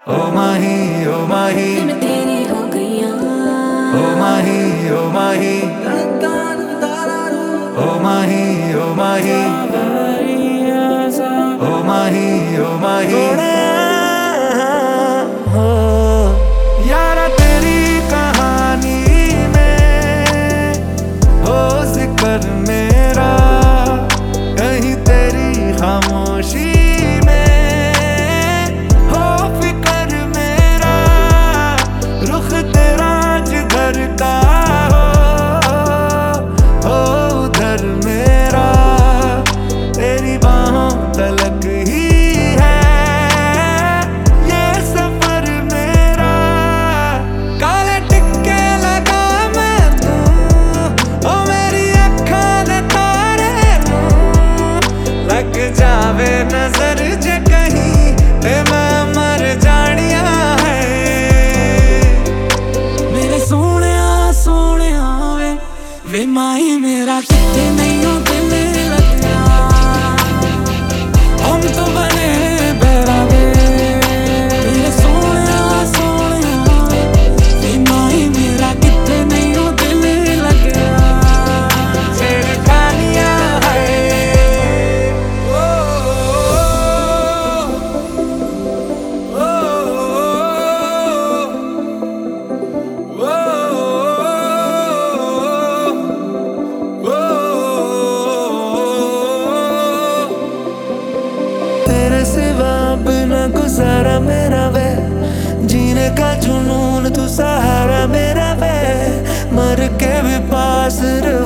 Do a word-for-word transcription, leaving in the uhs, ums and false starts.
ओ माही ओ माही मैं तेरी हो गई ओ माही ओ माही ओ माही ओ माही ओ माही ओ माही हो यारा तेरी कहानी में हो जिक्र मेरा कहीं तेरी खामोशी जावे नजर जे कहीं ते मैं मर जानिया है मेरे सोने सोने वे वे माही मेरा कितने नहीं हो दिल लगना हम तो बने बेरावे मेरे सोने सोने वे माही मेरा कितने नहीं हो दिल लगना छेड़खानियां है सिवा बिना गुजारा मेरा वे जीने का जुनून तू सहारा मेरा वे मर के भी पास रहो।